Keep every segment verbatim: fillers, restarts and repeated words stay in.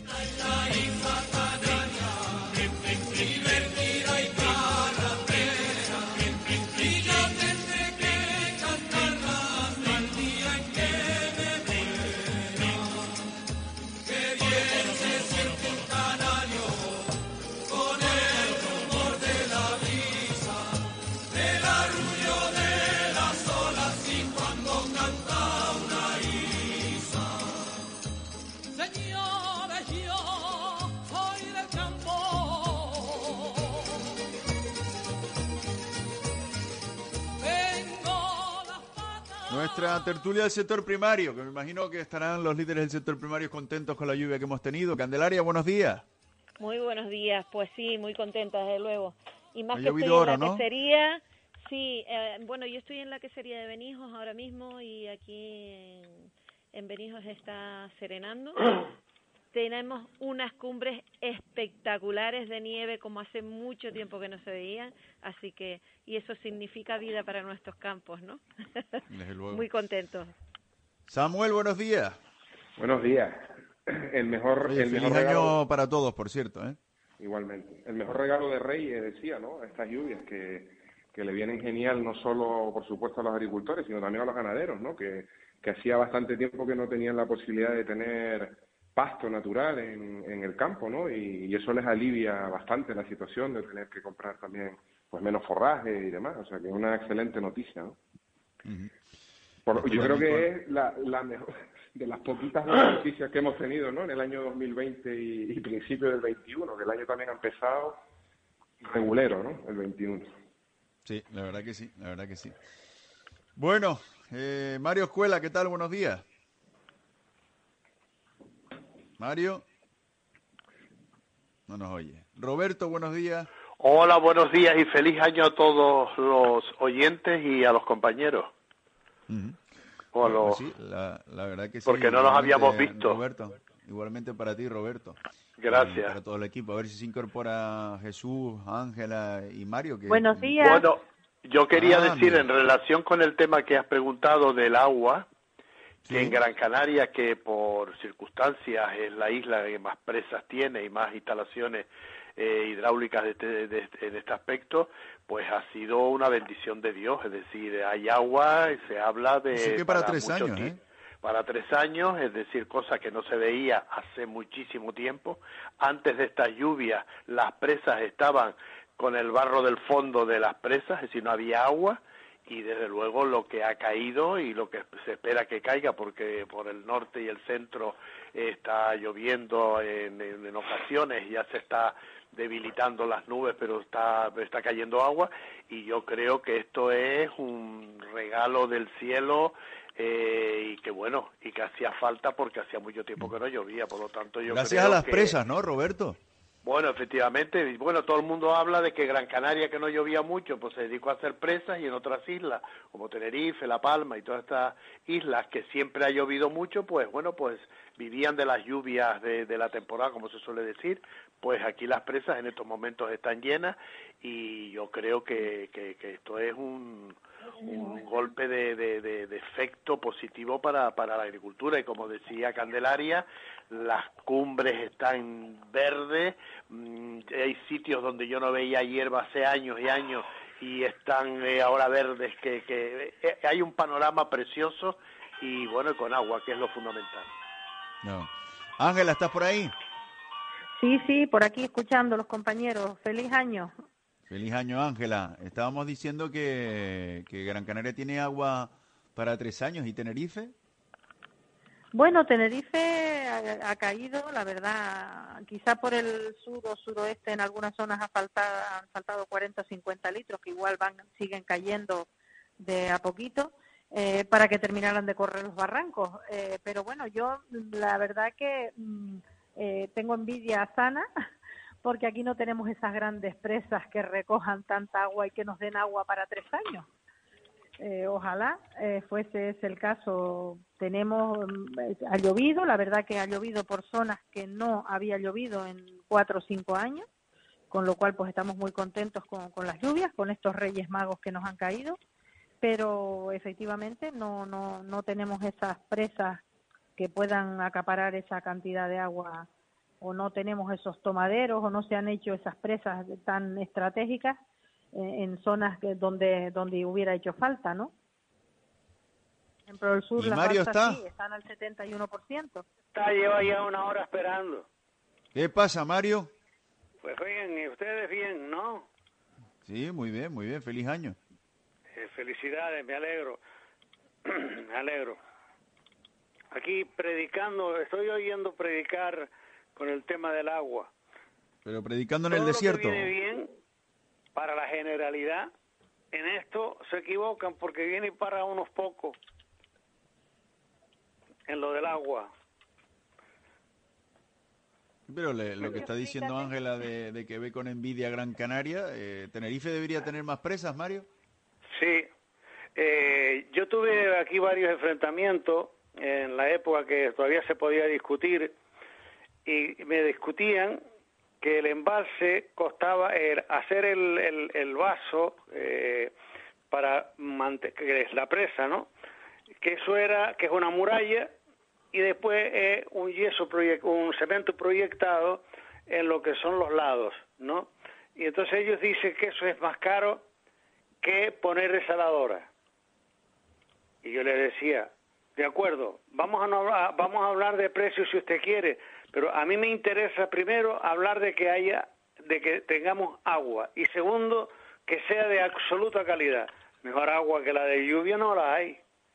Nuestra tertulia del sector primario, que me imagino que estarán los líderes del sector primario contentos con la lluvia que hemos tenido. Candelaria, buenos días. Muy buenos días, pues sí, muy contenta desde luego. Y más Ha que estoy llovido oro, en la ¿no? quesería, sí, eh, bueno, yo estoy en la quesería de Benijos ahora mismo y aquí en, en Benijos está serenando. Tenemos unas cumbres espectaculares de nieve como hace mucho tiempo que no se veían, así que, y eso significa vida para nuestros campos, ¿no? Desde luego. Muy contentos. Samuel, buenos días. Buenos días. El mejor, Oye, el feliz mejor regalo, año para todos, por cierto, ¿eh? igualmente. El mejor regalo de Reyes, decía, ¿no? Estas lluvias que, que le vienen genial no solo, por supuesto, a los agricultores, sino también a los ganaderos, ¿no? Que, que hacía bastante tiempo que no tenían la posibilidad de tener pasto natural en, en el campo, ¿no? Y, y eso les alivia bastante la situación de tener que comprar también pues menos forraje y demás. O sea, que es una excelente noticia, ¿no? Uh-huh. Por, Esto yo creo también que con... es la, la mejor de las poquitas buenas noticias que hemos tenido, ¿no? En el año dos mil veinte y, y principio del veintiuno, que el año también ha empezado regulero, ¿no? El veintiuno. Sí, la verdad que sí, la verdad que sí. Bueno, eh, Mario Escuela, ¿qué tal? Buenos días. Mario. No nos oye. Roberto, buenos días. Hola, buenos días y feliz año a todos los oyentes y a los compañeros. Uh-huh. O a Bueno, los... pues sí, la, la verdad que sí. Porque no los igualmente, habíamos visto. Roberto, igualmente para ti, Roberto. Gracias. Y para todo el equipo. A ver si se incorpora Jesús, Ángela y Mario. Que... Buenos días. Bueno, yo quería Ah, decir mira. en relación con el tema que has preguntado del agua, Sí. que en Gran Canaria, que por circunstancias es la isla que más presas tiene y más instalaciones eh, hidráulicas de este, de este, en este aspecto, pues ha sido una bendición de Dios. Es decir, hay agua y se habla de... Así que para, para tres mucho años, tiempo. ¿eh? Para tres años, es decir, cosa que no se veía hace muchísimo tiempo. Antes de estas lluvias, las presas estaban con el barro del fondo de las presas, es decir, no había agua, y desde luego lo que ha caído y lo que se espera que caiga, porque por el norte y el centro está lloviendo en, en, en ocasiones, ya se está debilitando las nubes, pero está, está cayendo agua, y yo creo que esto es un regalo del cielo. Eh, y que bueno, y que hacía falta porque hacía mucho tiempo que no llovía, por lo tanto yo Gracias creo a las que... presas, ¿no, Roberto? Bueno, efectivamente, bueno, todo el mundo habla de que Gran Canaria, que no llovía mucho, pues se dedicó a hacer presas, y en otras islas, como Tenerife, La Palma y todas estas islas que siempre ha llovido mucho, pues bueno, pues vivían de las lluvias de, de la temporada, como se suele decir. Pues aquí las presas en estos momentos están llenas, y yo creo que, que, que esto es un... un golpe de, de, de, de efecto positivo para, para la agricultura, y como decía Candelaria, las cumbres están verdes, mmm, hay sitios donde yo no veía hierba hace años y años y están eh, ahora verdes, que, que eh, hay un panorama precioso, y bueno, con agua, que es lo fundamental. No. Ángela, ¿estás por ahí? Sí, sí, por aquí escuchando los compañeros. Feliz año. Feliz año, Ángela. Estábamos diciendo que, que Gran Canaria tiene agua para tres años. ¿Y Tenerife? Bueno, Tenerife ha, ha caído, la verdad, quizá por el sur o suroeste en algunas zonas ha faltado, han faltado cuarenta o cincuenta litros, que igual van siguen cayendo de a poquito, eh, para que terminaran de correr los barrancos. Eh, pero bueno, yo la verdad que mm, eh, tengo envidia sana, porque aquí no tenemos esas grandes presas que recojan tanta agua y que nos den agua para tres años. Eh, ojalá eh, fuese ese el caso. Tenemos, eh, ha llovido, la verdad que ha llovido por zonas que no había llovido en cuatro o cinco años, con lo cual pues estamos muy contentos con, con las lluvias, con estos Reyes Magos que nos han caído, pero efectivamente no, no, no tenemos esas presas que puedan acaparar esa cantidad de agua o no tenemos esos tomaderos, o no se han hecho esas presas tan estratégicas eh, en zonas que, donde donde hubiera hecho falta, ¿no? En Pro del Sur ¿Y las Mario balsas está? sí, están al setenta y uno por ciento. Está, lleva ya una hora esperando. ¿Qué pasa, Mario? Pues bien, y ustedes bien, ¿no? Sí, muy bien, muy bien. Feliz año. Eh, felicidades, me alegro. Me alegro. Aquí predicando, estoy oyendo predicar con el tema del agua. Pero predicando en el Todo lo desierto. que viene bien para la generalidad, en esto se equivocan porque viene para unos pocos en lo del agua. Pero le- lo que está diciendo Ángela de, de que ve con envidia Gran Canaria, eh, ¿Tenerife debería tener más presas, Mario? Sí, eh, yo tuve aquí varios enfrentamientos en la época que todavía se podía discutir y me discutían que el embalse costaba el, hacer el, el, el vaso eh, para mantener, que es la presa, ¿no? Que eso era, que es una muralla y después eh, un yeso proyect, un cemento proyectado en lo que son los lados, ¿no? Y entonces ellos dicen que eso es más caro que poner desaladora. Y yo le decía, de acuerdo, vamos a, no, vamos a hablar de precios si usted quiere, pero a mí me interesa primero hablar de que haya, de que tengamos agua, y segundo, que sea de absoluta calidad. Mejor agua que la de lluvia no la hay.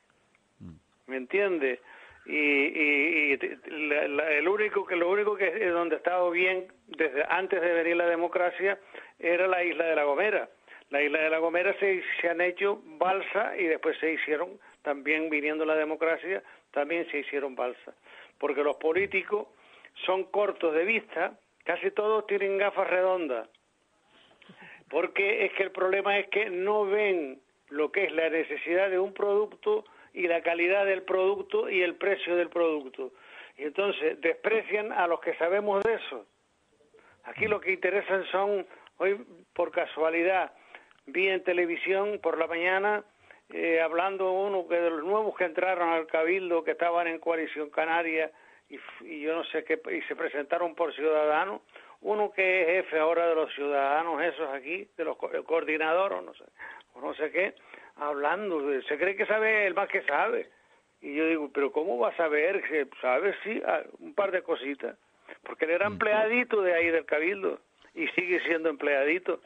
¿Me entiende? Y, y, y la, la, el único que lo único que es donde estaba bien desde antes de venir la democracia era la isla de La Gomera. La isla de La Gomera se, se han hecho balsa y después se hicieron, también viniendo la democracia, también se hicieron balsa. Porque los políticos son cortos de vista, casi todos tienen gafas redondas. Porque es que el problema es que no ven lo que es la necesidad de un producto y la calidad del producto y el precio del producto. Y entonces desprecian a los que sabemos de eso. Aquí lo que interesan son, hoy por casualidad, vi en televisión por la mañana, eh, hablando uno que de los nuevos que entraron al Cabildo, que estaban en Coalición Canaria, y, y yo no sé qué, y se presentaron por Ciudadanos, uno que es jefe ahora de los ciudadanos esos aquí, de los el coordinador o no sé, o no sé qué, hablando, se cree que sabe el más que sabe. Y yo digo, pero ¿cómo va a saber? ¿Sabe? Sí, un par de cositas. Porque él era empleadito de ahí del Cabildo y sigue siendo empleadito.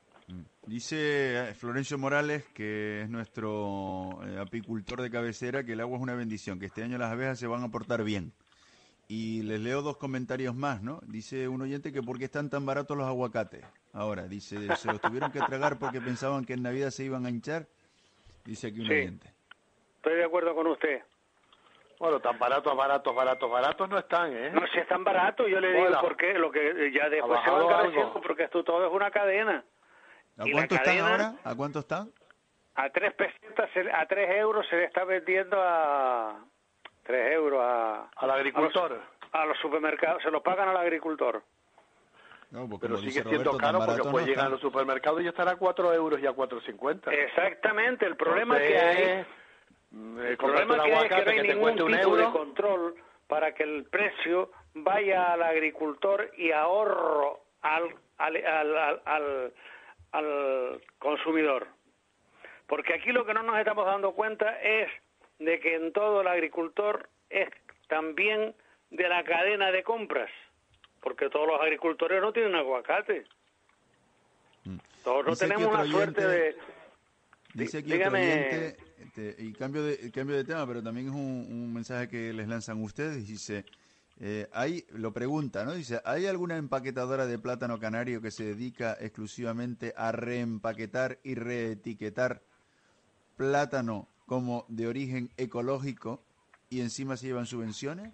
Dice Florencio Morales, que es nuestro eh, apicultor de cabecera, que el agua es una bendición, que este año las abejas se van a portar bien. Y les leo dos comentarios más, ¿no? Dice un oyente que ¿por qué están tan baratos los aguacates? Ahora, dice, ¿se los tuvieron que tragar porque pensaban que en Navidad se iban a hinchar? Dice aquí un Sí, oyente. Estoy de acuerdo con usted. Bueno, tan baratos, baratos, baratos, baratos no están, ¿eh? No, si es tan barato, yo le digo Bueno, por qué, lo que ya después ha se van bajado encareciendo, algo. porque esto todo es una cadena. ¿A Y la cuánto están cadena- ahora? ¿A cuánto están? A tres pesetas, se- a tres euros se le está vendiendo a tres euros a, Al agricultor. a los, a los supermercados, se lo pagan al agricultor. No, porque Pero como sigue dice siendo Roberto, tan caro porque barato puede no llegar a están. los supermercados y estar a cuatro euros y a cuatro cincuenta. Exactamente, el problema que hay, Mm, el eh, comprarte problema un que hay es que aguacate no hay que te ningún cueste un tipo de euro. control para que el precio vaya al agricultor y ahorro al al, al, al, al, al consumidor. Porque aquí lo que no nos estamos dando cuenta es de que en todo el agricultor es también de la cadena de compras, porque todos los agricultores no tienen aguacate. Todos no Dice aquí tenemos otro la suerte oyente- de... Dice aquí Dígame. otro oyente, este, y cambio de, cambio de tema, pero también es un, un mensaje que les lanzan ustedes. Dice, eh, hay, lo pregunta, ¿no? Dice, ¿hay alguna empaquetadora de plátano canario que se dedica exclusivamente a reempaquetar y reetiquetar plátano como de origen ecológico y encima se llevan subvenciones?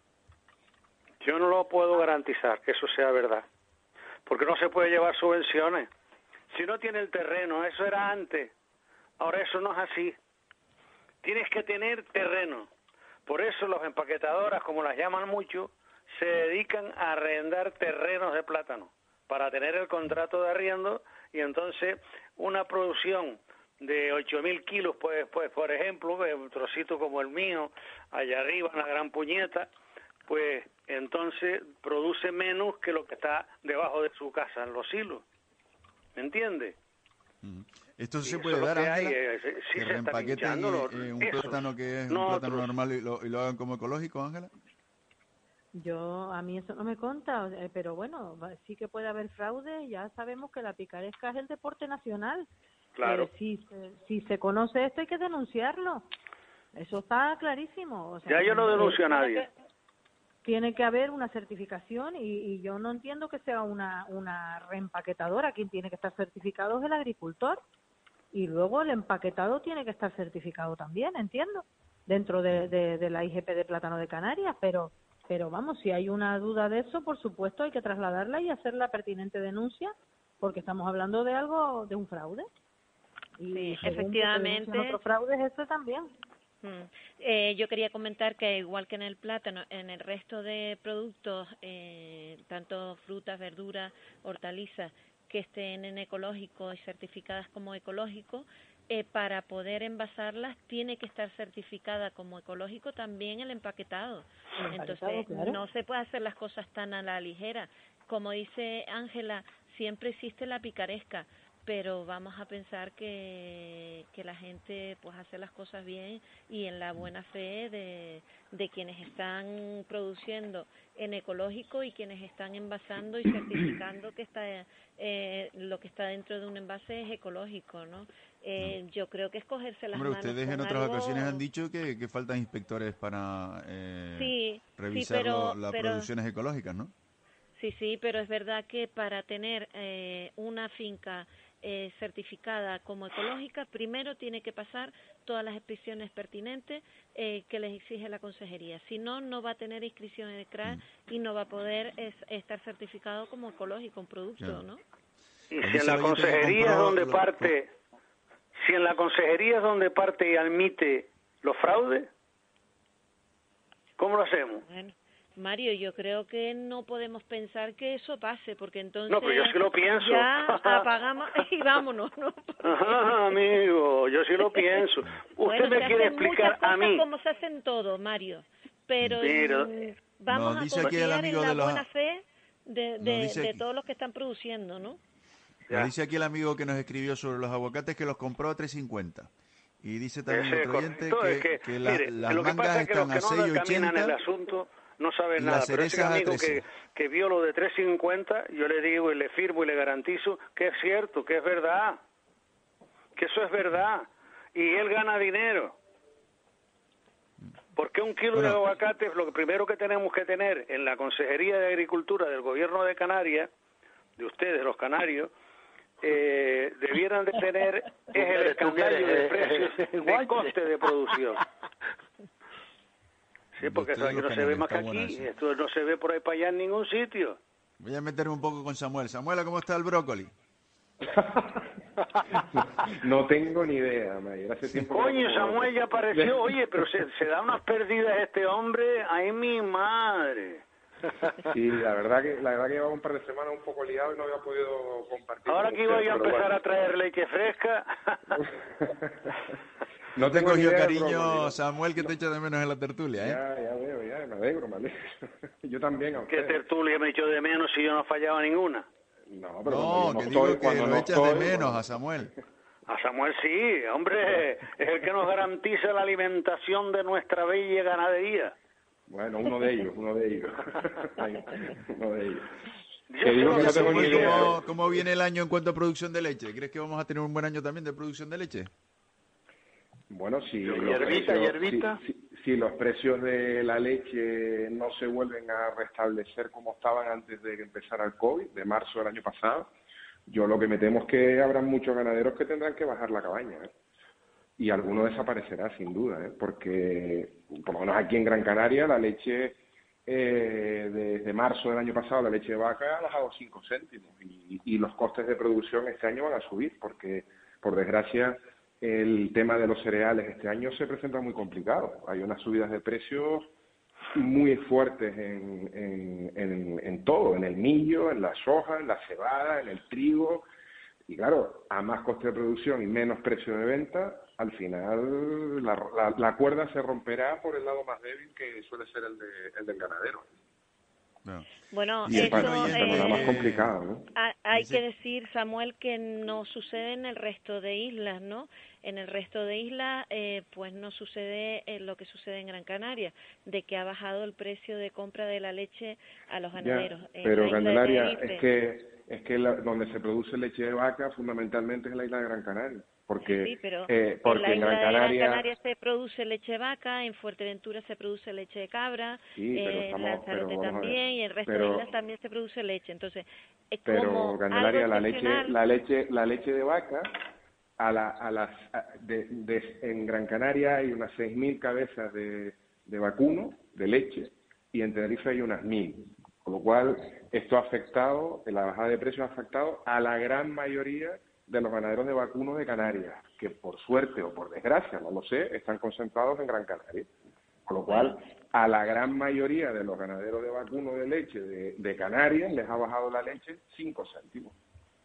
Yo no lo puedo garantizar que eso sea verdad, porque no se puede llevar subvenciones. Si no tiene el terreno, eso era antes, ahora eso no es así. Tienes que tener terreno. Por eso las empaquetadoras, como las llaman mucho, se dedican a arrendar terrenos de plátano para tener el contrato de arriendo, y entonces una producción de ocho mil kilos, pues, pues por ejemplo, un trocito como el mío, allá arriba en la Gran Puñeta, pues entonces produce menos que lo que está debajo de su casa en los silos. ¿Me entiende? Mm. Esto Y se eso puede lo dar, que hay, Ángela, eh, sí, sí que se está reempaqueten pinchando los- eh, un esos. plátano que es un Nosotros- plátano normal y lo, y lo hagan como ecológico, Ángela. Yo, a mí eso no me conta, eh, pero bueno, va- sí que puede haber fraude, ya sabemos que la picaresca es el deporte nacional. Claro. Eh, si, se, si se conoce esto hay que denunciarlo, eso está clarísimo. O sea, Ya yo no eh, denuncio a tiene nadie. que- Tiene que haber una certificación y, y yo no entiendo que sea una, una reempaquetadora. Quien tiene que estar certificado es el agricultor y luego el empaquetado tiene que estar certificado también, entiendo, dentro de, de, de la I G P de Plátano de Canarias, pero pero vamos, si hay una duda de eso, por supuesto hay que trasladarla y hacer la pertinente denuncia, porque estamos hablando de algo, de un fraude. Y Sí, según efectivamente. se denuncian otros fraudes, este también. Mm. Eh, yo quería comentar que igual que en el plátano, en el resto de productos, eh, tanto frutas, verduras, hortalizas, que estén en ecológico y certificadas como ecológico, eh, para poder envasarlas tiene que estar certificada como ecológico también el empaquetado. El empaquetado, Entonces claro. no se puede hacer las cosas tan a la ligera. Como dice Ángela, siempre existe la picaresca, pero vamos a pensar que, que la gente pues hace las cosas bien y en la buena fe de, de quienes están produciendo en ecológico y quienes están envasando y certificando que está eh, lo que está dentro de un envase es ecológico, ¿no? Eh, yo creo que es cogerse las Hombre, manos ustedes en con otras algo... ocasiones han dicho que, que faltan inspectores para eh, Sí, revisar sí, pero, lo- las pero producciones ecológicas, ¿no? Sí, sí, pero es verdad que para tener eh, una finca eh, certificada como ecológica, primero tiene que pasar todas las inspecciones pertinentes eh, que les exige la consejería. Si no, no va a tener inscripción en el C R A y no va a poder es, estar certificado como ecológico un producto, Claro. ¿no? Y Nos si dice en la el oyente que consejería es compró donde lo- parte, si en la consejería es donde parte y admite los fraudes, ¿cómo lo hacemos? Bueno, Mario, yo creo que no podemos pensar que eso pase, porque entonces No, pero yo sí lo pienso. ya apagamos y vámonos, ¿no? Ajá, amigo, yo sí lo pienso. ¿Usted Bueno, me se quiere hacen explicar muchas a cosas mí? como se hacen todo, Mario, pero Pero- mm, vamos Nos a dice aquí el confiar amigo en la de los- buena fe de, Nos de, dice de aquí- todos los que están produciendo, ¿no? Ya. Nos dice aquí el amigo que nos escribió sobre los aguacates que los compró a tres cincuenta. Y dice también Ese el es otro oyente correcto, que, es que, que la- mire, las lo que mangas pasa es que los están que a no seis caminan el ochenta asunto no saben y nada, las pero ese cerezas a amigo trece. que, que vio lo de tres cincuenta, yo le digo y le firmo y le garantizo que es cierto, que es verdad, que eso es verdad, y él gana dinero. Porque un kilo Bueno. de aguacate, lo primero que tenemos que tener en la Consejería de Agricultura del Gobierno de Canarias, de ustedes, los canarios, eh, debieran de tener es el escandallo de precios de coste de producción. Sí, porque eso Ustedes aquí los no se ve canarios, más que está buena aquí, esa. esto no se ve por ahí para allá en ningún sitio. Voy a meterme un poco con Samuel. Samuel, ¿cómo está el brócoli? No tengo ni idea, Mayer. Hace tiempo que no Coño, como- Samuel ya apareció, oye, pero se, se da unas pérdidas este hombre, ay mi madre. Sí, la verdad que la verdad que llevaba un par de semanas un poco liado y no había podido compartir. Ahora con que iba ustedes, yo a pero empezar bueno. a traer leche fresca. No Te tengo ni cogió idea del cariño, brócoli, ¿no? Samuel, que te echa de menos en la tertulia, ¿eh? Ya, ya veo, ya, me alegro, me alegro. Yo también, a ¿Qué ustedes. tertulia me echó de menos si yo no fallaba ninguna? No, pero cuando No, yo no que estoy, digo que cuando lo no echas de estoy, menos bueno. a Samuel. A Samuel sí, hombre, es el que nos garantiza la alimentación de nuestra bella ganadería. Bueno, uno de ellos, uno de ellos. uno de ellos. Yo Te digo creo que que no tengo ni Samuel, idea. ¿cómo, cómo viene el año en cuanto a producción de leche? ¿Crees que vamos a tener un buen año también de producción de leche? Bueno, si los, Hierbita, precios, hierbita. Si, si- si los precios de la leche no se vuelven a restablecer como estaban antes de que empezara el COVID, de marzo del año pasado, yo lo que me temo es que habrá muchos ganaderos que tendrán que bajar la cabaña, ¿eh? Y alguno desaparecerá sin duda, ¿eh? Porque por lo menos aquí en Gran Canaria la leche eh, desde marzo del año pasado la leche de vaca ha bajado cinco céntimos y, y los costes de producción este año van a subir porque por desgracia el tema de los cereales este año se presenta muy complicado. Hay unas subidas de precios muy fuertes en, en, en, en todo, en el millo, en la soja, en la cebada, en el trigo. Y claro, a más coste de producción y menos precio de venta, al final la, la, la cuerda se romperá por el lado más débil que suele ser el, de, el del ganadero. No. Bueno, Y el eso pan- el panorama es complicado, ¿no? ha- hay Dice- que decir, Samuel, que no sucede en el resto de islas, ¿no? En el resto de islas, eh, pues no sucede eh, lo que sucede en Gran Canaria, de que ha bajado el precio de compra de la leche a los Ya, ganaderos. En pero la isla de Candelaria, Tenerife. es que es que la- donde se produce leche de vaca fundamentalmente es en la isla de Gran Canaria, porque Sí, pero eh, en porque la en isla Gran de Gran Canaria, Canaria se produce leche vaca, en Fuerteventura se produce leche de cabra, sí, pero en estamos, Lanzarote pero vamos a ver, también, y en el resto de pero islas también se produce leche. Entonces, es pero como Candelaria, algo la leche, excepcional. la leche, la leche de vaca a la, a las, a- de, de- en Gran Canaria hay unas seis mil cabezas de, de vacuno de leche y en Tenerife hay unas mil, con lo cual esto ha afectado, la bajada de precios ha afectado a la gran mayoría de los ganaderos de vacuno de Canarias, que por suerte o por desgracia, no lo sé, están concentrados en Gran Canaria. Con lo cual, a la gran mayoría de los ganaderos de vacuno de leche de, de Canarias les ha bajado la leche cinco céntimos.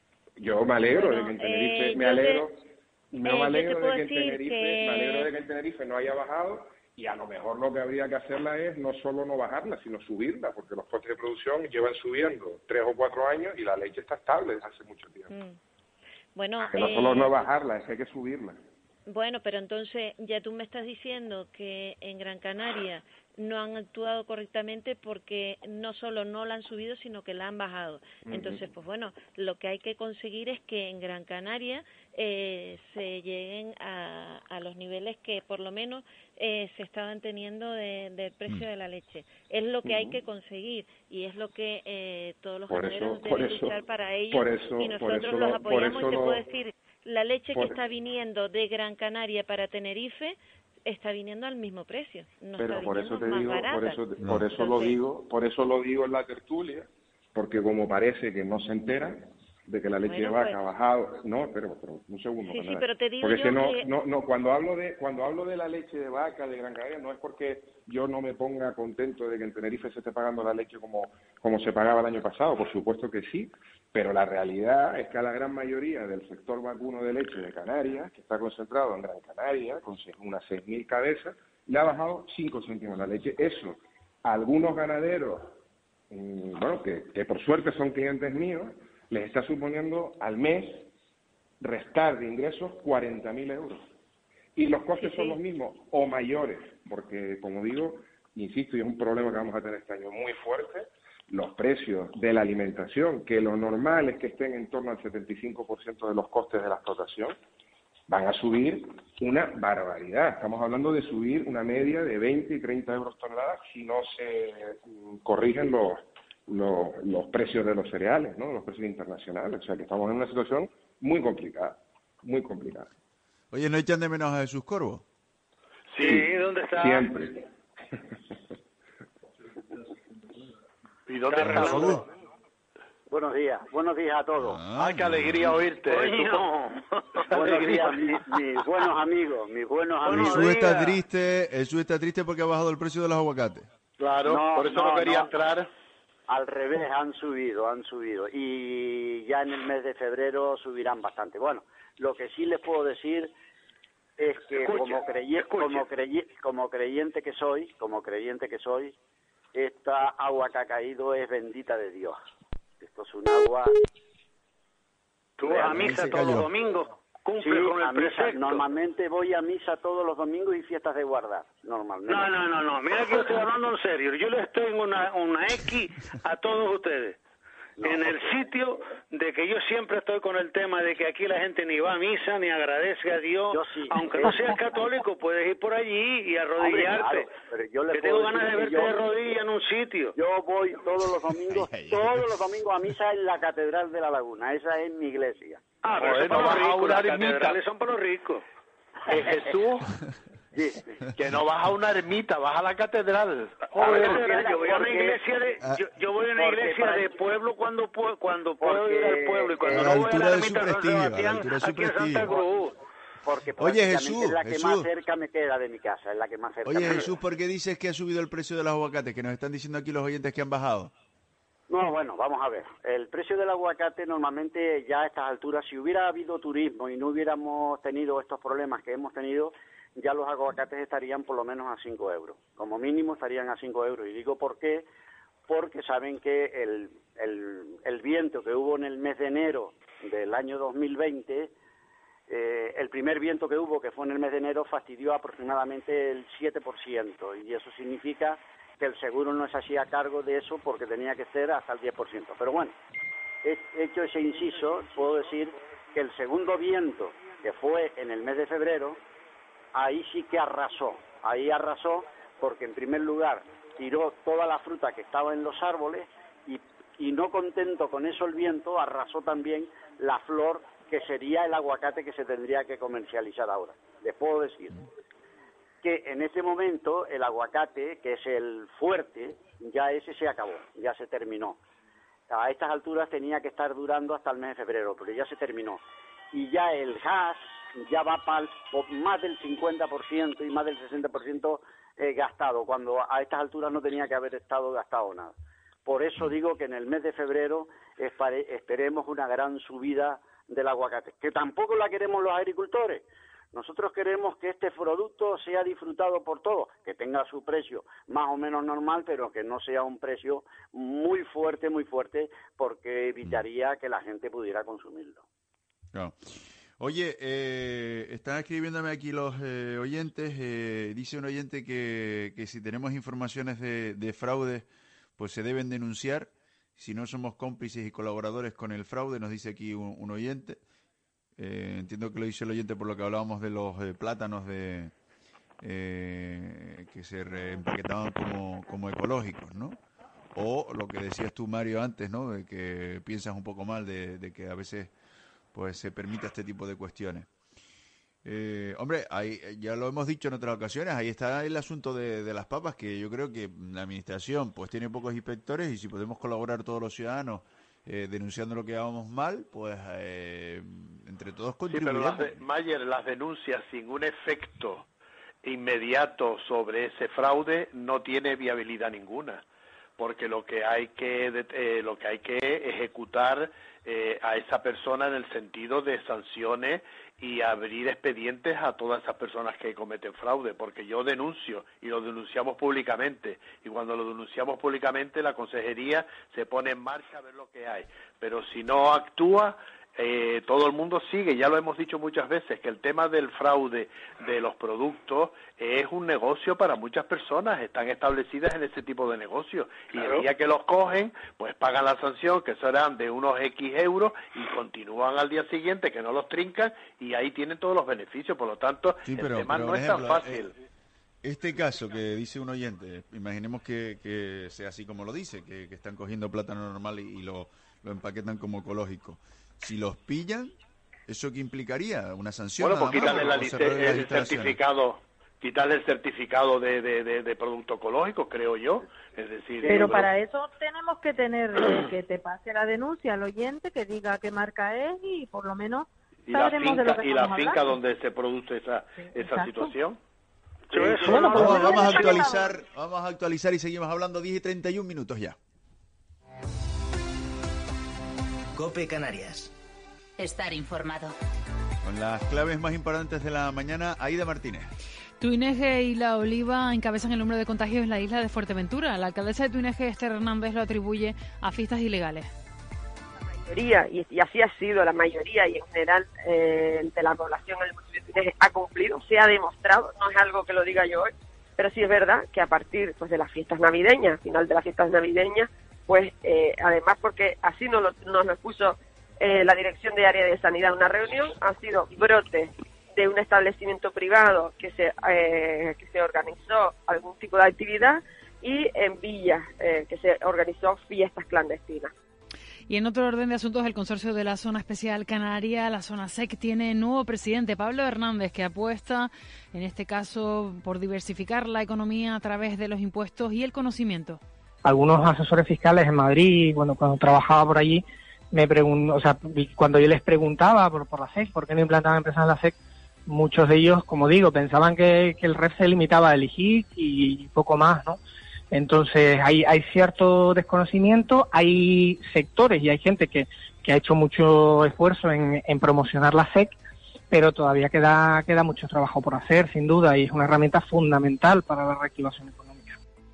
Yo me alegro Bueno, de que en Tenerife, eh, me yo te- alegro, no eh, me yo te alegro puedo de que en decir Tenerife, que- me alegro de que en Tenerife no haya bajado y a lo mejor lo que habría que hacerla es no solo no bajarla, sino subirla, porque los costes de producción llevan subiendo tres o cuatro años y la leche está estable desde hace mucho tiempo. Mm. Bueno, Que no solo eh, no bajarla, es que hay que subirla. Bueno, pero entonces ya tú me estás diciendo que en Gran Canaria no han actuado correctamente porque no solo no la han subido, sino que la han bajado. Ujú. Entonces, pues bueno, lo que hay que conseguir es que en Gran Canaria eh, se lleguen a, a los niveles que por lo menos eh, se estaban teniendo de- del precio Mm. de la leche. Es lo que hay Ujú. que conseguir y es lo que eh, todos los Por ganaderos eso- por deben eso- luchar para ello por eso- y por nosotros eso los lo- por apoyamos eso y te lo- puedo decir, la leche que por- está viniendo de Gran Canaria para Tenerife está viniendo al mismo precio, no Pero está por viniendo eso te más digo, barata. por eso, No. por eso lo Entonces- digo, por eso lo digo en la tertulia, porque como parece que no se enteran de que la leche Bueno, de vaca pues- ha bajado, no, pero, pero un segundo. Sí, sí, Candelaria. pero te digo porque es yo que no, que- no, no, cuando hablo de, cuando hablo de la leche de vaca de Gran Canaria no es porque yo no me ponga contento de que en Tenerife se esté pagando la leche como, como se pagaba el año pasado, por supuesto que sí, pero la realidad es que a la gran mayoría del sector vacuno de leche de Canarias, que está concentrado en Gran Canaria, con se- unas seis mil cabezas, le ha bajado cinco céntimos la leche. Eso, a algunos ganaderos, mm, bueno, que, que por suerte son clientes míos, les está suponiendo al mes restar de ingresos cuarenta mil euros. Y los costes Sí, son sí. los mismos o mayores, porque, como digo, insisto, y es un problema que vamos a tener este año muy fuerte, los precios de la alimentación, que lo normal es que estén en torno al setenta y cinco por ciento de los costes de la explotación, van a subir una barbaridad. Estamos hablando de subir una media de veinte y treinta euros tonelada si no se mm, corrigen los, los, los precios de los cereales, ¿no? Los precios internacionales. O sea que estamos en una situación muy complicada, muy complicada. Oye, ¿no echan de menos a Jesús Corvo? Sí, ¿dónde está? Siempre. ¿Y dónde Está está? Jesús. Buenos días, buenos días a todos. Ah, Ay, qué alegría oírte. Coño. Buenos días, mis, mis buenos amigos, mis buenos Buenos amigos. Jesús está días. triste, Jesús está triste porque ha bajado el precio de los aguacates. Claro, No, por eso no, no quería no. entrar. Al revés, han subido, han subido. Y ya en el mes de febrero subirán bastante. Bueno, lo que sí les puedo decir es que Escucha, como, creye- escucha. como, creye- como creyente que soy, como creyente que soy, esta agua que ha caído es bendita de Dios. Esto es un agua... Tú vas a Ahí misa se todos los cayó. domingos, Sí, cumple con a el misa, precepto. normalmente voy a misa todos los domingos y fiestas de guardar, normalmente. No, no, no, no. Mira que yo estoy hablando en serio. Yo les tengo una, una X a todos ustedes. No, en el porque- sitio de que yo siempre estoy con el tema de que aquí la gente ni va a misa ni agradece a Dios. Yo sí. Aunque no seas católico, puedes ir por allí y arrodillarte. Hombre, claro, pero yo le que puedo tengo decir ganas de que verte yo- de rodillas en un sitio. Yo voy todos los domingos, Ay, ay, ay. todos los domingos a misa en la Catedral de la Laguna. Esa es mi iglesia. Ah, pero Joder, eso para no los vas a ricos. una Las ermita. catedrales son para los ricos. Eh, Jesús, Sí, sí. que no vas a una ermita, vas a la catedral. A Joder, ver, porque- yo voy a una porque- iglesia de, Ah. yo, yo voy a una Porque iglesia para- de pueblo cuando puedo, cuando puedo Porque- ir al pueblo y cuando A no la voy a altura la de su ermita de San prestigio, a la Sebastián, altura de su aquí en Santa prestigio. Cruz. Porque Oye, prácticamente Jesús, es la que Jesús. más cerca me queda de mi casa, es la que más cerca Oye, me queda. Jesús, ¿por qué dices que ha subido el precio de los aguacates? Que nos están diciendo aquí los oyentes que han bajado. No, bueno, vamos a ver. El precio del aguacate normalmente ya a estas alturas, si hubiera habido turismo y no hubiéramos tenido estos problemas que hemos tenido, ya los aguacates estarían por lo menos a cinco euros. Como mínimo estarían a cinco euros. Y digo por qué, porque saben que el, el, el viento que hubo en el mes de enero del año dos mil veinte, eh, el primer viento que hubo, que fue en el mes de enero, fastidió aproximadamente el siete por ciento, y eso significa que el seguro no se hacía cargo de eso porque tenía que ser hasta el diez por ciento. Pero bueno, hecho ese inciso, puedo decir que el segundo viento, que fue en el mes de febrero, ahí sí que arrasó, ahí arrasó porque en primer lugar tiró toda la fruta que estaba en los árboles y, y no contento con eso el viento, arrasó también la flor que sería el aguacate que se tendría que comercializar ahora. Les puedo decir que en este momento el aguacate, que es el fuerte, ya ese se acabó, ya se terminó. A estas alturas tenía que estar durando hasta el mes de febrero, pero ya se terminó. Y ya el gas ya va para más del cincuenta por ciento y más del sesenta por ciento eh, gastado, cuando a estas alturas no tenía que haber estado gastado nada. Por eso digo que en el mes de febrero espare, esperemos una gran subida del aguacate, que tampoco la queremos los agricultores. Nosotros queremos que este producto sea disfrutado por todos, que tenga su precio más o menos normal, pero que no sea un precio muy fuerte, muy fuerte, porque evitaría que la gente pudiera consumirlo. Claro. Oye, eh, están escribiéndome aquí los eh, oyentes. Eh, dice un oyente que, que si tenemos informaciones de, de fraude, pues se deben denunciar. Si no somos cómplices y colaboradores con el fraude, nos dice aquí un, un oyente. Eh, entiendo que lo dice el oyente por lo que hablábamos de los eh, plátanos de eh, que se empaquetaban como, como ecológicos, ¿no? O lo que decías tú, Mario, antes, ¿no? De que piensas un poco mal de, de que a veces pues se permita este tipo de cuestiones. Eh, hombre, ahí, ya lo hemos dicho en otras ocasiones, ahí está el asunto de, de las papas, que yo creo que la administración pues tiene pocos inspectores, y si podemos colaborar todos los ciudadanos eh, denunciando lo que hagamos mal, pues eh, entre todos contribuimos. Sí, pero las de, Mayer, las denuncias sin un efecto inmediato sobre ese fraude no tiene viabilidad ninguna, porque lo que hay que eh, lo que hay que ejecutar eh, a esa persona en el sentido de sanciones y abrir expedientes a todas esas personas que cometen fraude, porque yo denuncio y lo denunciamos públicamente, y cuando lo denunciamos públicamente la consejería se pone en marcha a ver lo que hay, pero si no actúa, Eh, todo el mundo sigue. Ya lo hemos dicho muchas veces, que el tema del fraude de los productos es un negocio para muchas personas, están establecidas en ese tipo de negocio, y claro, el día que los cogen, pues pagan la sanción, que serán de unos X euros, y continúan al día siguiente, que no los trincan, y ahí tienen todos los beneficios. Por lo tanto, sí, pero, el tema pero, no es ejemplo, tan fácil. Eh... Este caso que dice un oyente, imaginemos que, que sea así como lo dice, que, que están cogiendo plátano normal y, y lo, lo empaquetan como ecológico. Si los pillan, ¿eso qué implicaría? ¿Una sanción? Bueno, pues quitarle la lic- el certificado, quitarle el certificado de, de, de, de producto ecológico, creo yo. Es decir, pero yo, para eso tenemos que tener que te pase la denuncia al oyente, que diga qué marca es, y por lo menos y la finca, y la finca donde se produce esa, sí, esa exacto. situación. Sí, sí, bueno, pues vamos, vamos a actualizar, vamos a actualizar y seguimos hablando. Diez y treinta y un minutos ya. COPE Canarias. Estar informado. Con las claves más importantes de la mañana, Aida Martínez. Tuineje y La Oliva encabezan el número de contagios en la isla de Fuerteventura. La alcaldesa de Tuineje, Esther Hernández, lo atribuye a fiestas ilegales. La mayoría, y, y así ha sido la mayoría, y en general eh, de la población en el municipio de Tuineje ha cumplido, se ha demostrado, no es algo que lo diga yo hoy, pero sí es verdad que a partir pues de las fiestas navideñas, al final de las fiestas navideñas, pues eh, además, porque así nos lo, nos lo expuso eh, la Dirección de Área de Sanidad en una reunión, han sido brotes de un establecimiento privado que se eh, que se organizó algún tipo de actividad, y en villas eh, que se organizó fiestas clandestinas. Y en otro orden de asuntos, el consorcio de la Zona Especial Canaria, la Zona S E C, tiene nuevo presidente, Pablo Hernández, que apuesta, en este caso, por diversificar la economía a través de los impuestos y el conocimiento. Algunos asesores fiscales en Madrid, bueno, cuando trabajaba por allí, me pregun- o sea, cuando yo les preguntaba por, por la S E C, por qué no implantaban empresas en la S E C, muchos de ellos, como digo, pensaban que, que el R E F se limitaba a elegir y poco más, ¿no? Entonces hay, hay cierto desconocimiento, hay sectores y hay gente que, que ha hecho mucho esfuerzo en, en promocionar la S E C, pero todavía queda, queda mucho trabajo por hacer, sin duda, y es una herramienta fundamental para la reactivación económica.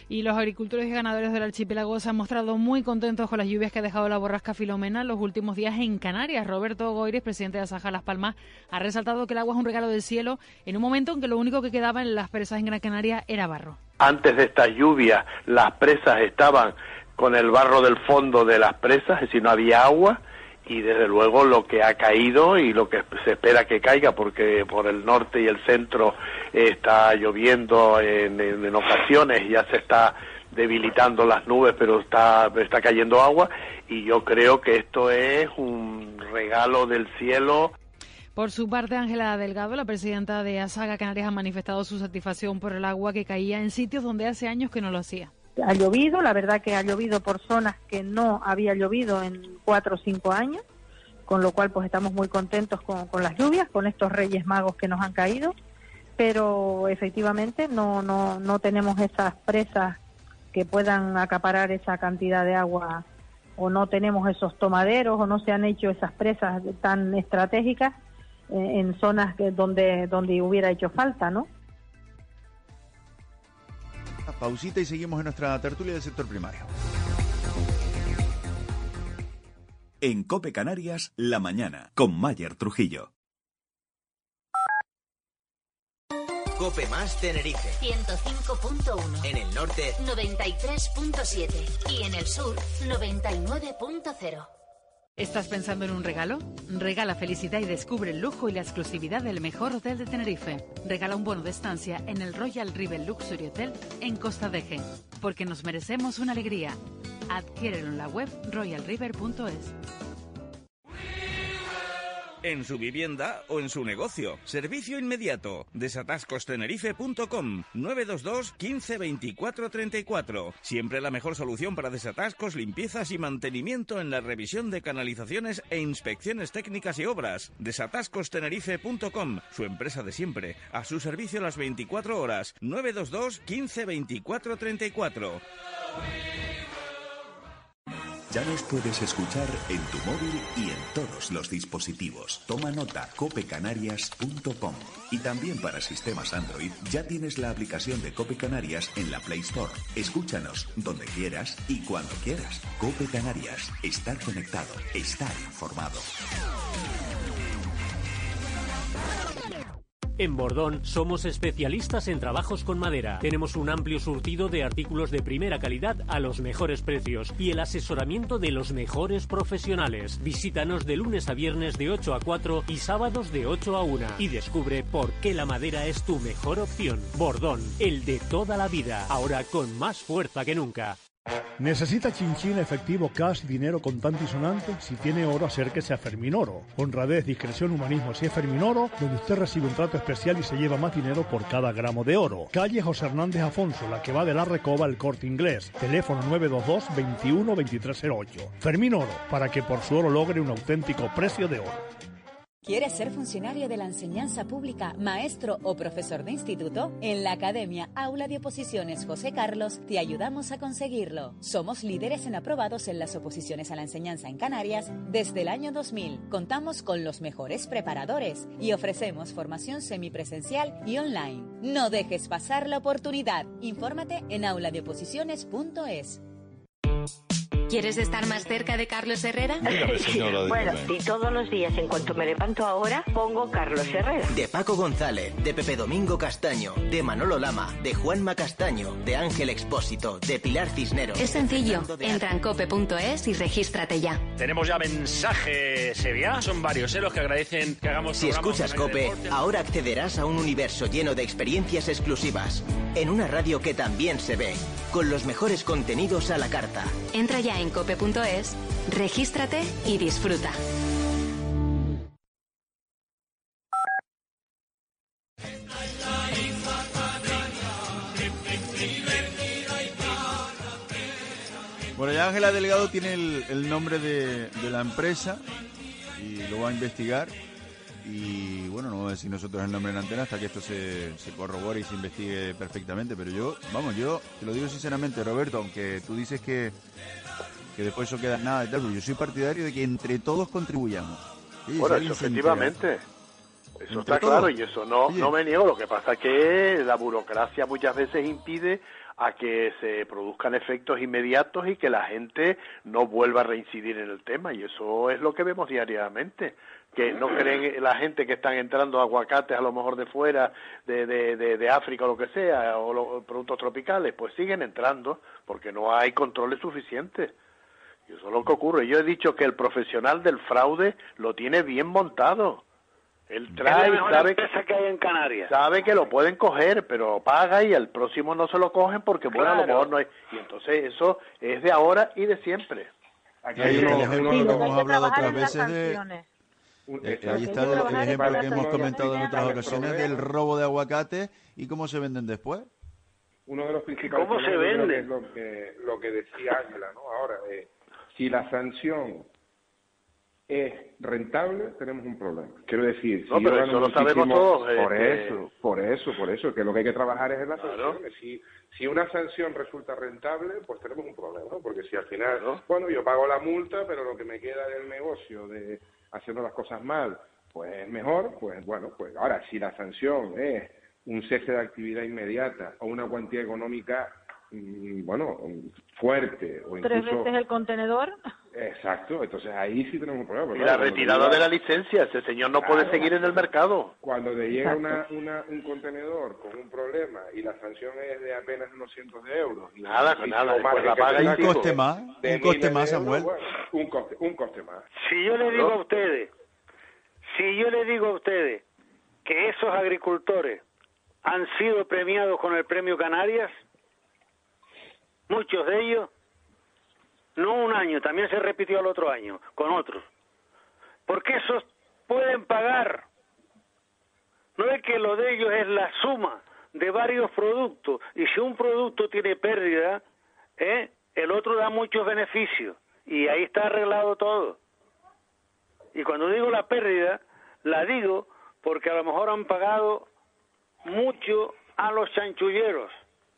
Y los agricultores y ganaderos del archipiélago se han mostrado muy contentos con las lluvias que ha dejado la borrasca Filomena los últimos días en Canarias. Roberto Goyres, presidente de Asaja Las Palmas, ha resaltado que el agua es un regalo del cielo en un momento en que lo único que quedaba en las presas en Gran Canaria era barro. Antes de estas lluvias, las presas estaban con el barro del fondo de las presas, es decir, no había agua. Y desde luego lo que ha caído y lo que se espera que caiga, porque por el norte y el centro está lloviendo en, en, en ocasiones, ya se está debilitando las nubes, pero está, está cayendo agua, y yo creo que esto es un regalo del cielo. Por su parte, Ángela Delgado, la presidenta de Asaga Canarias, ha manifestado su satisfacción por el agua que caía en sitios donde hace años que no lo hacía. Ha llovido, la verdad que ha llovido por zonas que no había llovido en cuatro o cinco años, con lo cual pues estamos muy contentos con, con las lluvias, con estos Reyes Magos que nos han caído, pero efectivamente no, no, no tenemos esas presas que puedan acaparar esa cantidad de agua, o no tenemos esos tomaderos, o no se han hecho esas presas tan estratégicas eh, en zonas que, donde, donde hubiera hecho falta, ¿no? Pausita y seguimos en nuestra tertulia del sector primario. En COPE Canarias, la mañana, con Mayer Trujillo. COPE más Tenerife. ciento cinco punto uno. En el norte, noventa y tres punto siete. Y en el sur, noventa y nueve punto cero. ¿Estás pensando en un regalo? Regala felicidad y descubre el lujo y la exclusividad del mejor hotel de Tenerife. Regala un bono de estancia en el Royal River Luxury Hotel en Costa Deje, porque nos merecemos una alegría. Adquiérelo en la web royal river punto es. En su vivienda o en su negocio. Servicio inmediato. desatascos tenerife punto com. nueve dos dos, quince, veinticuatro, treinta y cuatro. Siempre la mejor solución para desatascos, limpiezas y mantenimiento en la revisión de canalizaciones e inspecciones técnicas y obras. desatascos tenerife punto com. Su empresa de siempre. A su servicio las veinticuatro horas. nueve dos dos, quince, veinticuatro, treinta y cuatro. Ya nos puedes escuchar en tu móvil y en todos los dispositivos. Toma nota, cope canarias punto com. Y también para sistemas Android ya tienes la aplicación de COPE Canarias en la Play Store. Escúchanos donde quieras y cuando quieras. COPE Canarias. Estar conectado. Estar informado. En Bordón somos especialistas en trabajos con madera. Tenemos un amplio surtido de artículos de primera calidad a los mejores precios y el asesoramiento de los mejores profesionales. Visítanos de lunes a viernes de ocho a cuatro y sábados de ocho a una y descubre por qué la madera es tu mejor opción. Bordón, el de toda la vida, ahora con más fuerza que nunca. ¿Necesita chinchín, efectivo, cash, dinero contante y sonante? Si tiene oro, acérquese a Fermín Oro. Honradez, discreción, humanismo. Si es Fermín Oro, donde usted recibe un trato especial y se lleva más dinero por cada gramo de oro. Calle José Hernández Afonso, la que va de la Recoba al Corte Inglés. Teléfono nueve dos dos, veintiuno, veintitrés cero ocho. Fermín Oro, para que por su oro logre un auténtico precio de oro. ¿Quieres ser funcionario de la enseñanza pública, maestro o profesor de instituto? En la Academia Aula de Oposiciones José Carlos te ayudamos a conseguirlo. Somos líderes en aprobados en las oposiciones a la enseñanza en Canarias desde el año dos mil. Contamos con los mejores preparadores y ofrecemos formación semipresencial y online. No dejes pasar la oportunidad. Infórmate en aula de oposiciones punto es. ¿Quieres estar más cerca de Carlos Herrera? Dígame, señora, dígame. Bueno, y todos los días, en cuanto me levanto ahora, pongo Carlos Herrera. De Paco González, de Pepe Domingo Castaño, de Manolo Lama, de Juanma Castaño, de Ángel Expósito, de Pilar Cisneros. Es sencillo. Entra en cope punto es y regístrate ya. Tenemos ya mensajes, Sevilla. Son varios, ¿eh? Los que agradecen que hagamos. Si escuchas Cope, ahora accederás a un universo lleno de experiencias exclusivas. En una radio que también se ve, con los mejores contenidos a la carta. Entra ya en cope punto es, regístrate y disfruta. Bueno, ya Ángela Delgado tiene el, el nombre de, de la empresa y lo va a investigar. Y bueno, no vamos a decir nosotros el nombre en antena hasta que esto se, se corrobore y se investigue perfectamente. Pero yo, vamos, yo te lo digo sinceramente, Roberto, aunque tú dices que, que después eso queda nada y tal, pero yo soy partidario de que entre todos contribuyamos. Sí, bueno, eso efectivamente. Eso está claro y eso no, no me niego. Lo que pasa es que la burocracia muchas veces impide a que se produzcan efectos inmediatos y que la gente no vuelva a reincidir en el tema, y eso es lo que vemos diariamente, que no creen la gente que están entrando aguacates a lo mejor de fuera, de, de, de, de África o lo que sea, o los productos tropicales, pues siguen entrando porque no hay controles suficientes. Y eso es lo que ocurre. Yo he dicho que el profesional del fraude lo tiene bien montado. Él trae, es la mejor sabe, empresa que hay en Canarias. sabe que lo pueden coger, pero paga y al próximo no se lo cogen porque, bueno, Claro. a lo mejor no hay. Y entonces eso es de ahora y de siempre. Aquí hay el ejemplo Sí, que lo que hay hemos que hablado trabajar otras es las veces de... sanciones. Eh, Lo ahí que está hay que el, el trabajar es ejemplo para que las hemos sanciones comentado en de otras las ocasiones problemas. del robo de aguacate y cómo se venden después. Uno de los principales ¿Cómo se problemas, yo creo vende? que es lo que, lo que decía Ángela, ¿no? Ahora, eh, si la sanción es rentable, tenemos un problema. Quiero decir, No, si pero yo eso gano lo sabemos muchísimo- todos, eh, Por que- eso, por eso, por eso, que lo que hay que trabajar es en las Claro. sanciones. Si, si una sanción resulta rentable, pues tenemos un problema, ¿no? Porque si al final, bueno, yo pago la multa, pero lo que me queda del negocio de haciendo las cosas mal, pues es mejor, pues bueno, pues ahora, si la sanción es un cese de actividad inmediata o una cuantía económica, mm, bueno, fuerte o Tres incluso... veces el contenedor. Exacto, entonces ahí sí tenemos un problema. Y Claro, la cuando te retirada llega- de la licencia, ese señor no puede Claro. seguir en el mercado. Cuando te llega una, una, un contenedor con un problema y la sanción es de apenas unos cientos de euros. y Nada, el nada, margen pues la que paga y tenga Un coste más, de un coste miles más, de euros, Samuel. bueno, un coste, un coste más. Si yo le digo a ustedes, si yo le digo a ustedes que esos agricultores han sido premiados con el premio Canarias, muchos de ellos, no un año, también se repitió al otro año, con otros, porque esos pueden pagar. No es que lo de ellos es la suma de varios productos, y si un producto tiene pérdida, ¿eh? el otro da muchos beneficios, y ahí está arreglado todo. Y cuando digo la pérdida, la digo porque a lo mejor han pagado mucho a los chanchulleros,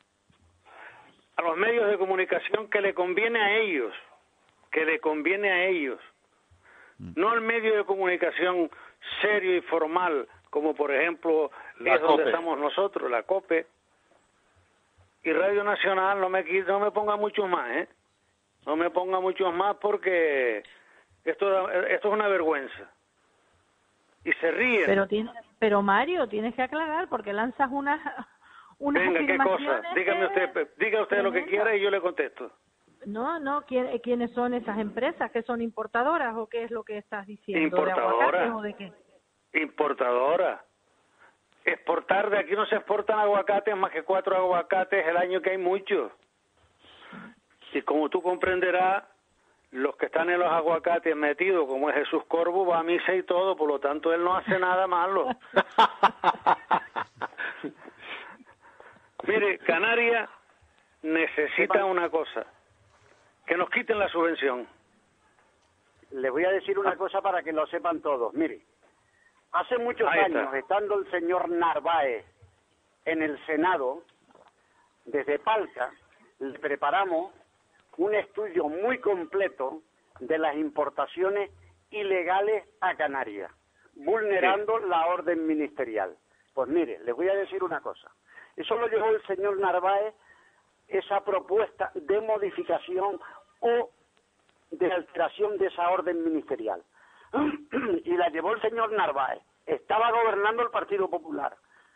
a los medios de comunicación que le conviene a ellos, que le conviene a ellos, no al medio de comunicación serio y formal, como por ejemplo La es donde COPE. estamos nosotros, la COPE, y Radio Nacional. No me qui- no me ponga muchos más, ¿eh? No me ponga muchos más porque esto, da- esto es una vergüenza. Y se ríen. Pero tiene, pero Mario, tienes que aclarar porque lanzas unas unas Venga, ¿qué cosa? afirmaciones Dígame que- usted, Pe- diga usted lo que tremendo. quiera y yo le contesto. No, no, ¿quién- ¿quiénes son esas empresas? ¿Que son importadoras o qué es lo que estás diciendo? ¿De Importadora. aguacates o de qué? Importadora. Exportar, de aquí no se exportan aguacates más que cuatro aguacates el año, que hay muchos. Y como tú comprenderás, los que están en los aguacates metidos, como es Jesús Corvo, va a misa y todo, por lo tanto él no hace nada malo. Mire, Canarias necesita una cosa, que nos quiten la subvención. Les voy a decir una cosa para que lo sepan todos. Mire, hace muchos Ahí está. años, estando el señor Narváez en el Senado, desde Palca, le preparamos un estudio muy completo de las importaciones ilegales a Canarias, vulnerando la orden ministerial. Pues mire, les voy a decir una cosa. Eso lo llevó el señor Narváez, esa propuesta de modificación o de alteración de esa orden ministerial. Y la llevó el señor Narváez. Estaba gobernando el Partido Popular.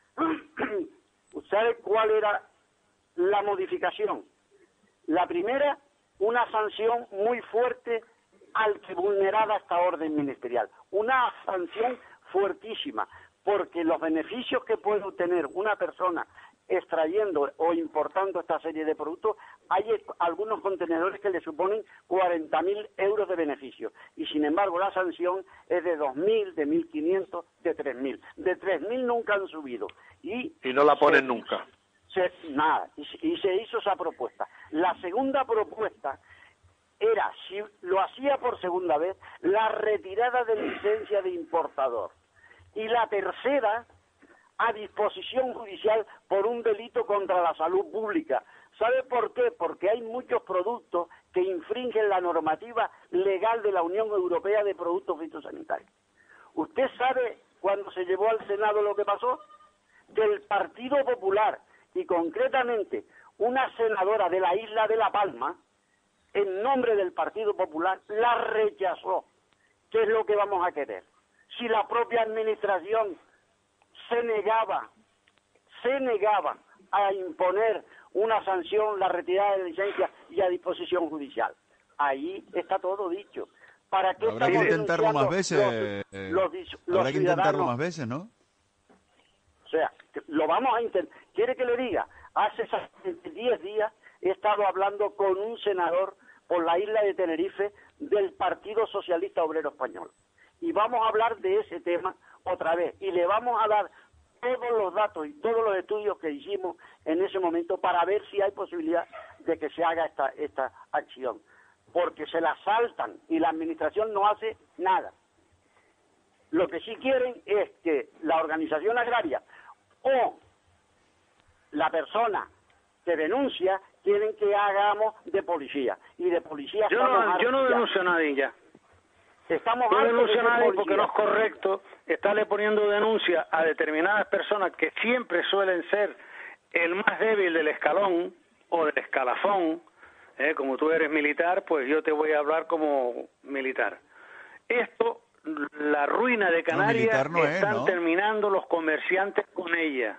¿Sabe cuál era la modificación? La primera, una sanción muy fuerte al que vulneraba esta orden ministerial. Una sanción fuertísima, porque los beneficios que puede obtener una persona extrayendo o importando esta serie de productos, hay algunos contenedores que le suponen cuarenta mil euros de beneficio, y sin embargo la sanción es de dos mil, de mil quinientos, de tres mil. De tres mil nunca han subido. Y, Y no la ponen se- nunca. se- nada, y, se- y se hizo esa propuesta. La segunda propuesta era, si lo hacía por segunda vez, la retirada de licencia de importador. Y la tercera, a disposición judicial por un delito contra la salud pública. ¿Sabe por qué? Porque hay muchos productos que infringen la normativa legal de la Unión Europea de productos fitosanitarios. ¿Usted sabe cuando se llevó al Senado lo que pasó? Que el Partido Popular, y concretamente una senadora de la isla de La Palma, en nombre del Partido Popular, la rechazó. ¿Qué es lo que vamos a querer? Si la propia administración se negaba, se negaba a imponer una sanción, la retirada de licencia y a disposición judicial. Ahí está todo dicho. ¿Para qué Habrá que intentarlo más veces. Los, los, los Habrá que intentarlo más veces, ¿no? O sea, lo vamos a intentar. ¿Quiere que le diga? Hace diez días he estado hablando con un senador por la isla de Tenerife del Partido Socialista Obrero Español. Y vamos a hablar de ese tema otra vez. Y le vamos a dar todos los datos y todos los estudios que hicimos en ese momento para ver si hay posibilidad de que se haga esta, esta acción. Porque se la saltan y la administración no hace nada. Lo que sí quieren es que la organización agraria o la persona que denuncia quieren que hagamos de policía. Y de policía yo no, yo no denuncio a nadie ya. Estamos no denuncio a nadie policía. Porque no es correcto estarle poniendo denuncia a determinadas personas que siempre suelen ser el más débil del escalón o del escalafón. Eh, como tú eres militar, pues yo te voy a hablar como militar. Esto, la ruina de Canarias, no, no están es, ¿no? terminando los comerciantes con ella.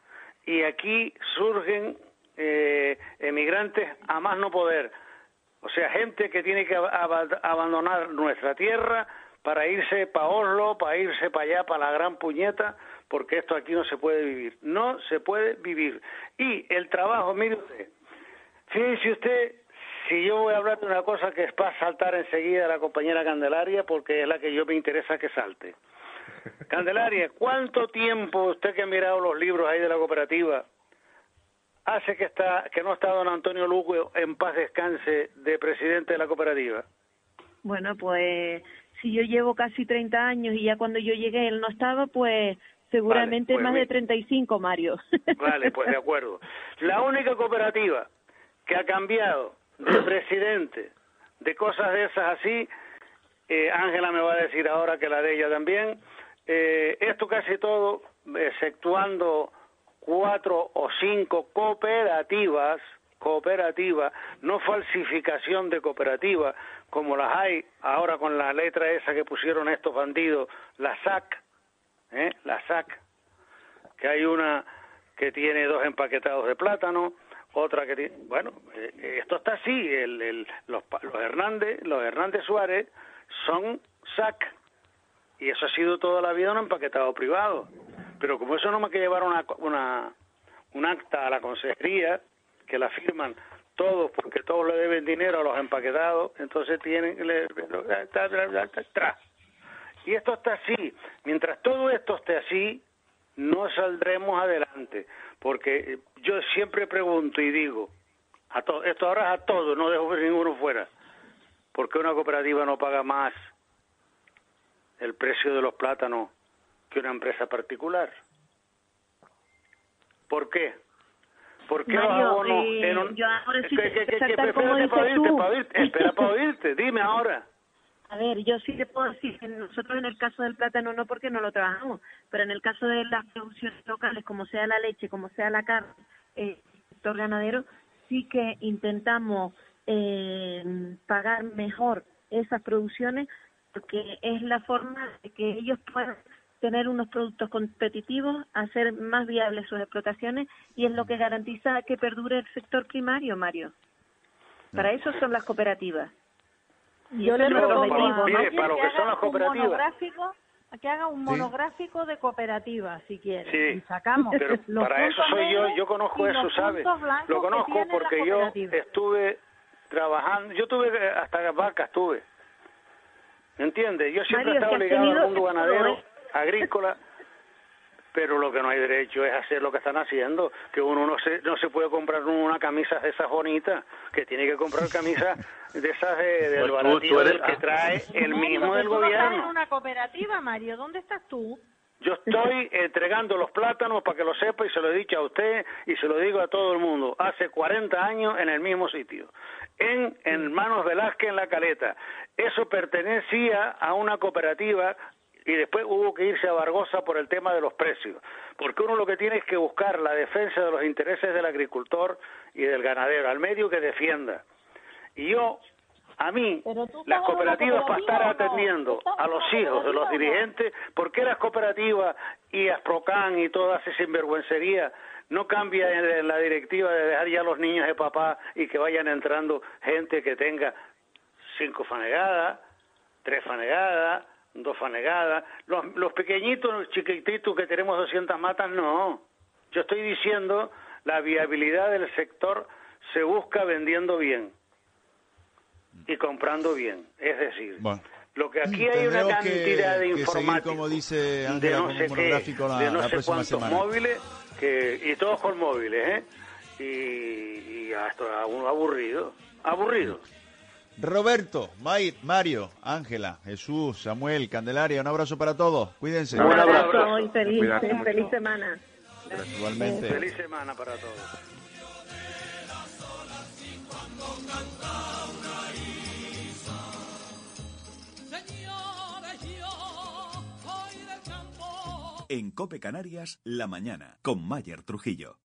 Y aquí surgen eh, emigrantes a más no poder. O sea, gente que tiene que ab abandonar nuestra tierra para irse para Oslo, para irse para allá, para la gran puñeta, porque esto aquí no se puede vivir. No se puede vivir. Y el trabajo, mire usted, fíjese usted, si yo voy a hablar de una cosa que es para saltar enseguida a la compañera Candelaria, porque es la que yo me interesa que salte. Candelaria, ¿cuánto tiempo usted que ha mirado los libros ahí de la cooperativa hace que está que no está don Antonio Lugo en paz descanse de presidente de la cooperativa? Bueno, pues si yo llevo casi treinta años y ya cuando yo llegué él no estaba, pues seguramente vale, pues, más de treinta y cinco, Mario. Vale, pues de acuerdo. La única cooperativa que ha cambiado de presidente, de cosas de esas así, Ángela eh, me va a decir ahora que la de ella también, eh, esto casi todo, exceptuando cuatro o cinco cooperativas, cooperativas, no falsificación de cooperativas, como las hay ahora con la letra esa que pusieron estos bandidos, la S A C, ¿eh? la S A C, que hay una que tiene dos empaquetados de plátano, otra que tiene, bueno, eh, esto está así, el, el, los, los Hernández, los Hernández Suárez son S A C, y eso ha sido toda la vida un empaquetado privado. Pero como eso no me hay que llevar una, una, un acta a la consejería, que la firman todos, porque todos le deben dinero a los empaquetados, entonces tienen... Le, tra. Y esto está así. Mientras todo esto esté así, no saldremos adelante. Porque yo siempre pregunto y digo, a to, esto ahora es a todos, no dejo ninguno fuera. ¿Por qué una cooperativa no paga más el precio de los plátanos que una empresa particular? ¿Por qué? ¿Por qué Mario, los abonos eh, en un... yo ahora sí que, te que, que, saltar que, como dices para oírte, tú. para oírte, espera para oírte, dime ahora. A ver, yo sí te puedo decir que nosotros en el caso del plátano no, porque no lo trabajamos, pero en el caso de las producciones locales, como sea la leche, como sea la carne, el eh, sector ganadero, sí que intentamos eh, pagar mejor esas producciones, porque es la forma de que ellos puedan tener unos productos competitivos, hacer más viables sus explotaciones, y es lo que garantiza que perdure el sector primario, Mario. Para eso son las cooperativas. Y yo le propongo para, mire, para lo que, que son las cooperativas. Monográfico, que haga un monográfico ¿Sí? de cooperativas, si quiere. Sí, y sacamos pero los para eso soy yo, yo conozco eso, ¿sabe? Lo conozco porque yo estuve trabajando, yo tuve hasta vacas, tuve. ¿Me entiendes? Yo siempre Mario, he estado ligado tenido, al mundo ganadero, ¿eh? agrícola, pero lo que no hay derecho es hacer lo que están haciendo, que uno no se no se puede comprar una camisa de esas bonitas, que tiene que comprar camisas de esas de, del pues baratillo tú, tú eres, que trae el Mario, mismo del tú no gobierno. estás en una cooperativa, Mario, ¿dónde estás tú? Yo estoy entregando los plátanos para que lo sepa, y se lo he dicho a usted y se lo digo a todo el mundo, hace cuarenta años en el mismo sitio, en Hermanos Velázquez en La Caleta. Eso pertenecía a una cooperativa y después hubo que irse a Barbosa por el tema de los precios, porque uno lo que tiene es que buscar la defensa de los intereses del agricultor y del ganadero, al medio que defienda. Y yo, a mí, las cooperativas para estar atendiendo a los hijos de los dirigentes, ¿por qué las cooperativas y Asprocan y toda esa sinvergüencería no cambia en la directiva de dejar ya a los niños de papá y que vayan entrando gente que tenga cinco fanegadas, tres fanegadas, dos fanegadas? Los, los pequeñitos, los chiquititos que tenemos doscientas matas, no. Yo estoy diciendo la viabilidad del sector se busca vendiendo bien y comprando bien. Es decir, bueno, lo que aquí hay una cantidad que, de informáticos, como dice Ángela, de no sé qué, la, de no sé cuántos semana. móviles, que y todos con móviles, ¿eh? Y, y hasta uno aburrido, aburrido. Roberto, May, Mario, Ángela, Jesús, Samuel, Candelaria, un abrazo para todos. Cuídense. Un abrazo y feliz, feliz semana. Igualmente. Feliz semana para todos. En COPE Canarias, la mañana, con Mayer Trujillo.